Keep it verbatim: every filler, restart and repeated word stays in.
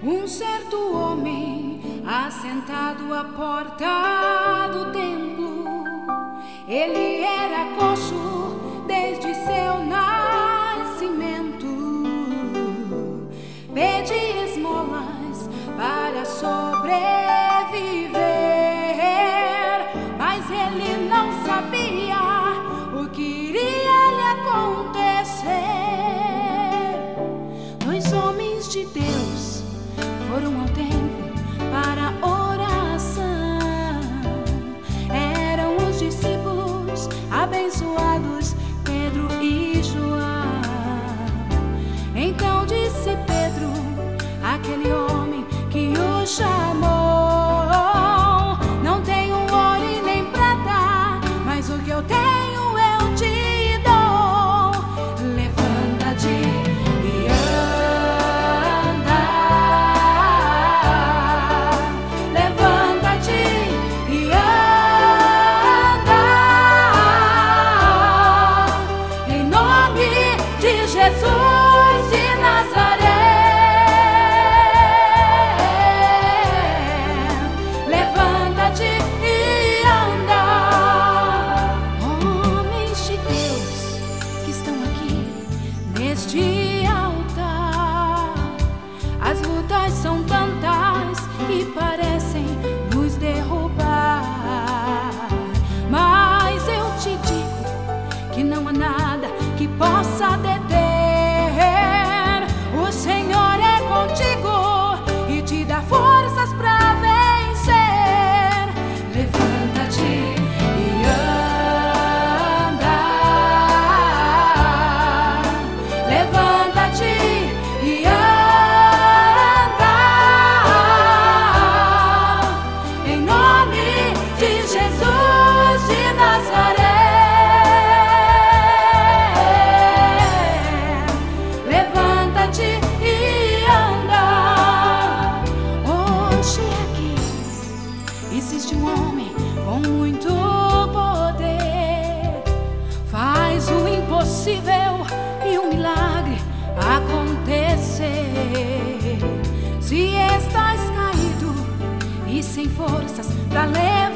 Um certo homem, assentado à porta do templo, ele era coxo desde seu nascimento. Pedia esmolas para sobreviver, mas ele não sabia o que iria lhe acontecer. Dois homens de Deus foram ao templo para oração. Eram os discípulos abençoados, Pedro e João. Então disse Pedro àquele homem que o chamou: não tenho ouro e nem prata, mas o que eu tenho eu te dou. Levanta-te e anda. Levanta-te e anda. Em nome de Jesus de Nazaré. Neste altar, as lutas são tantas que parecem nos derrubar, mas eu te digo que não há nada que possa deter. O Senhor é contigo e te dá forças para vencer. Levanta-te. Existe um homem com muito poder, faz o impossível e o milagre acontecer. Se estás caído e sem forças para levar